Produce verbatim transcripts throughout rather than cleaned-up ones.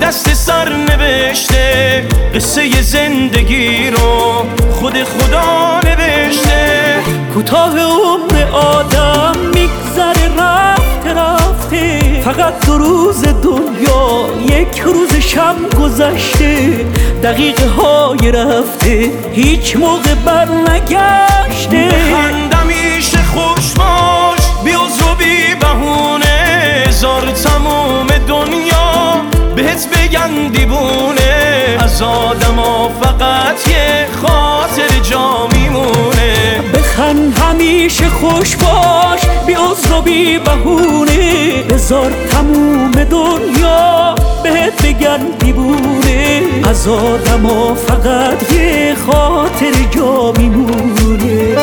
دست سر نوشته، قصه زندگی رو خود خدا نوشته. کوتاه عمر آدم میگذره رفته رفته، فقط دو روز دنیا یک روز شب گذشته. دقیقه های رفته هیچ موقع بر نگشته. بخند همیشه خوش باش، بی عذر و بی بهونه، هزار تموم دنیا بهت بگن دیوونه. از آدما فقط یه خاطر جا میمونه. بخند همیشه خوش باش، بی عذر و بی بهونه، هزار تموم دنیا بهت بگن دیوونه. از آدما فقط یه خاطر جا میمونه.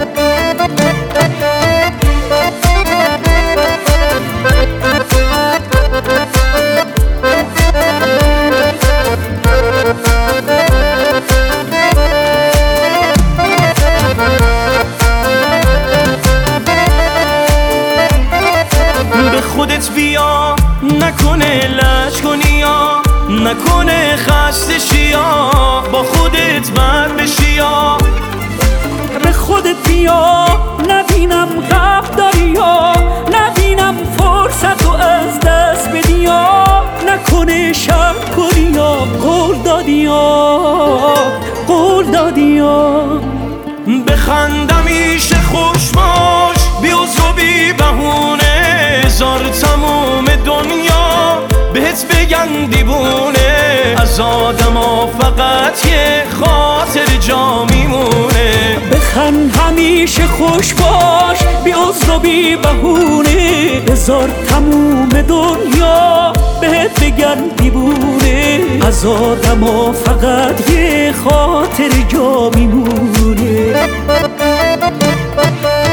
خودت بیا، نکنه لج کنی یا نکنه خسته شیا، با خودت بر بشی یا به خودت بیا، نبینم غم داری یا نبینم فرصت رو از دست بدی یا نکنه شک کنی یا قول دادی یا قول دادی یا. بخند همیشه خوش باش، بی عذر و بی بهونه، هزار تموم دنیا بهت بگن دیوونه. از آدما فقط یه خاطر جا میمونه. بخند همیشه خوش باش، بی عذر و بی بهونه، هزار تموم دنیا بهت بگن دیوونه. از آدما فقط یه خاطر جا میمونه.